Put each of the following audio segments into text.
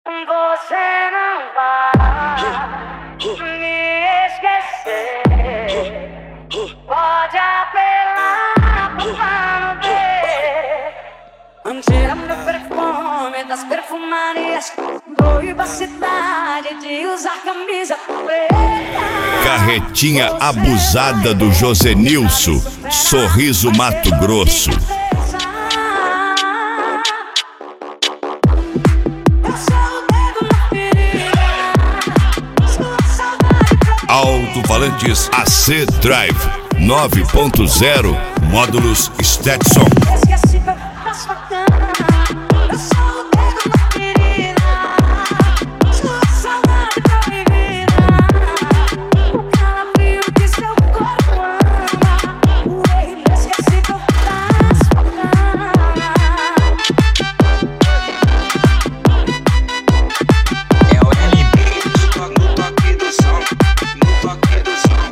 Você não vai me esquecer. Pode apelar pro plano B. Tira meu perfume das perfumarias. Proíba a cidade de usar camisa preta. Carretinha abusada do Josenilson, Sorriso, Mato Grosso. Alto-falantes AC Drive 9.0, módulos Stetson. Esqueci pra sua cama. Eu sou o dedo na ferida. Sua saudade pra me virar. O calafrio que seu corpo ama. O erro esqueci pra sua cama. É o LB no toque do som. No toque do som.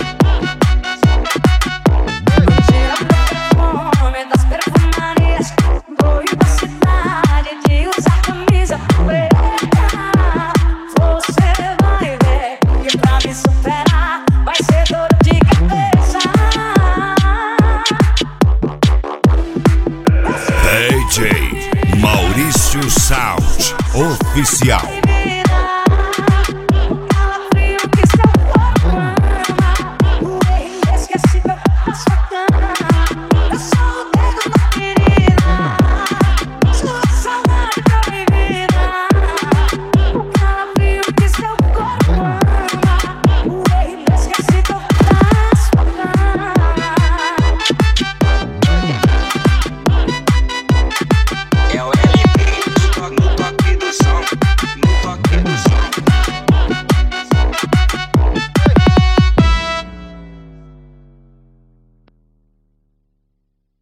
Tira meu perfume das perfumarias. Proíba a cidade de usar camisa preta. Você vai ver que pra me superar vai ser dor de cabeça. DJ Maurício Sound Oficial.